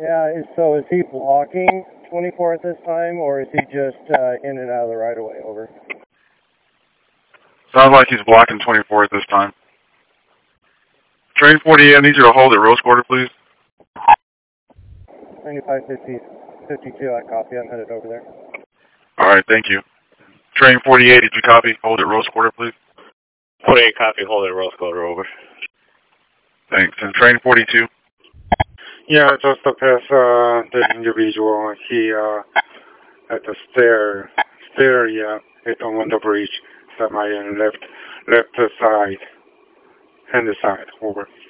Yeah, so is he blocking 24 at this time, or is he just in and out of the right of way? Over. Sounds like he's blocking 24 at this time. Train 48, I need you to hold at Rose Quarter, please. 9552, I copy. I'm headed over there. All right, thank you. Train 48, did you copy? Hold at Rose Quarter, please. 48 copy, hold at Rose Quarter, over. Thanks. And Train 42? Yeah, just to pass the individual. He at the stair, yeah, it's on the bridge, semi and left side, hand side, over.